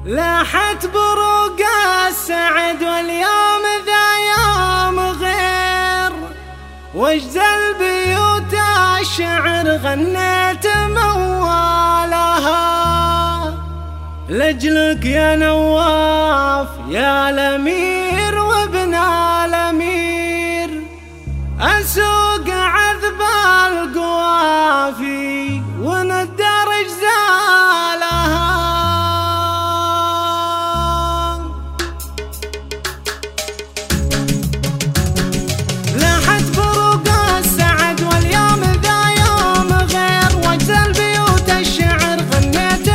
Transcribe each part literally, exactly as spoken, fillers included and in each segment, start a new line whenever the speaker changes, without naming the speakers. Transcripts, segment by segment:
لاحت بروق السعد واليوم ذا يوم غير، وجد البيوت الشعر غنيت موالها، لجلك يا نواف يا الأمير وابن الأمير، أسوق عذب القوافي وندرج زالها. لاحت بروق السعد واليوم ذا يوم غير، وجد البيوت الشعر غنيت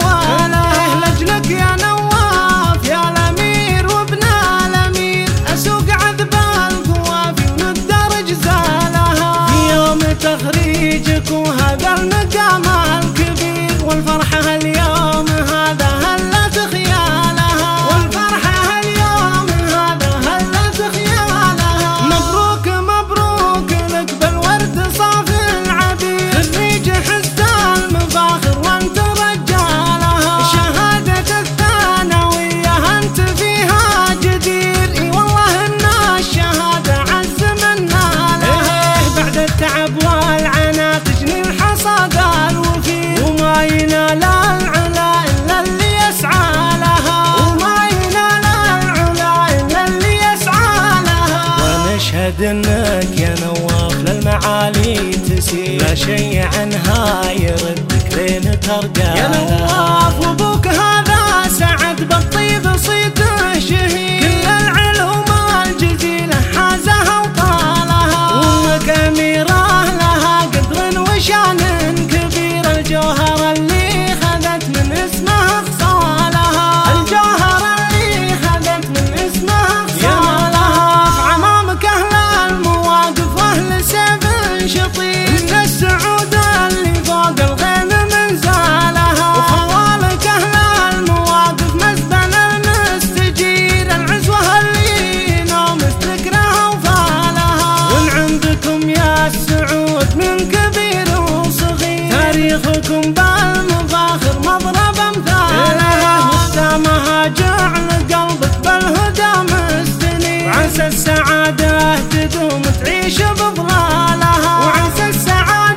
موالها، لجلك يا نواف يا الأمير وابن الأمير، أسوق عذب القوافي وندرج زالها. في يوم تخريجك وهذا المقام الكبير، والفرحة اليوم هذا هلت خيالها، والفرحة اليوم هذا هلت خيالها. مبروك مبروك لك بالورد صاف العبير، خريج حسن المفاخر وانت رجالها، شهادة الثانوية انت فيها جدير، اي والله ان الشهادة عز من نالها. بعد التعب والعناء تجني الحصاد الوفير، وما ينال العلا إلا اللي يسعى لها، وما ينال العلا إلا اللي يسعى لها. ونشهد انك يا نواف للمعالي تسير، لا شيء عنها يردك لين ترقى يا نواف. وابوك هذا سعد بالطيب صيته شهير، كل العلوم الجزيلة حازها وطالها، وامك أميرة لها قدر وشان كبير، الجوهر اللي خذت من اسمها خصالها، الجوهر اللي خذت من اسمها خصالها. في عمامك أهل المواقف وأهل سيف شطير، من السعود اللي فوق الغيم من زالها، وخوالك أهل المواقف مسبن المستجير، العزوة اللي نوم استكرها وفالها. وإن عندكم يا السعود من كبير وصغير، تاريخكم بالمفاخر مضرب امثالها، وختامها جعل قلبك بالهدى مستنير، وعسى السعادة تدوم تعيش بظلالها، وعسى السعادة